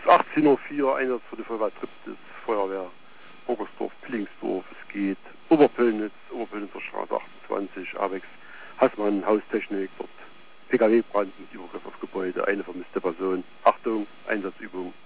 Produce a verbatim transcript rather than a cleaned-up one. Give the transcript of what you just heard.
achtzehn Uhr vier, Einsatz für die Feuerwehr Triptis, Feuerwehr Burgersdorf, Pillingsdorf, es geht Oberpöllnitz, Oberpöllnitzer Straße achtundzwanzig, Avex, Hassmann, Haustechnik, dort P K W-Brand mit Übergriff auf Gebäude, eine vermisste Person. Achtung, Einsatzübung.